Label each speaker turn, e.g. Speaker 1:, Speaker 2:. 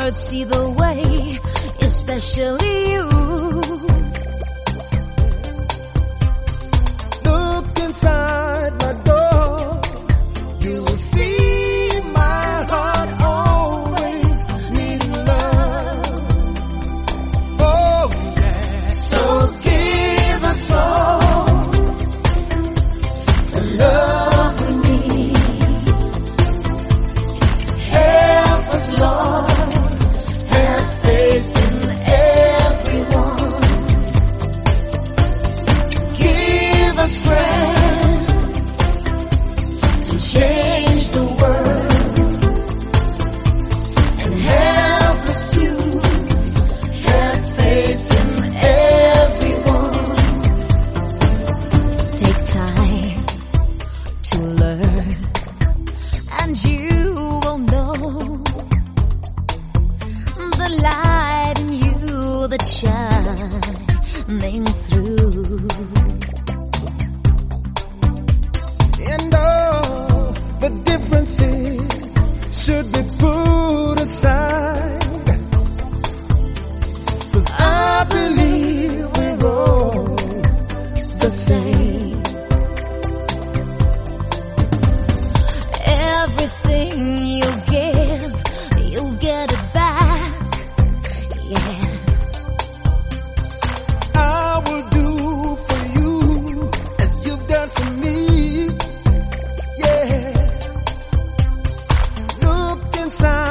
Speaker 1: words see the way, especially you.
Speaker 2: Look inside my door, you will see my heart always needing love. Oh yeah. So give us all the love we need. Help us, Lord, have faith in everyone. Give us strength to change the world, and help us to have faith in everyone.
Speaker 1: Take time to learn, and you will know the light in you that's shining through.
Speaker 2: And all the differences should be put aside, 'cause I believe we're all the same.
Speaker 1: Everything you give, you'll get it back. Yeah.
Speaker 2: I will do for you as you've done for me. Yeah. Look inside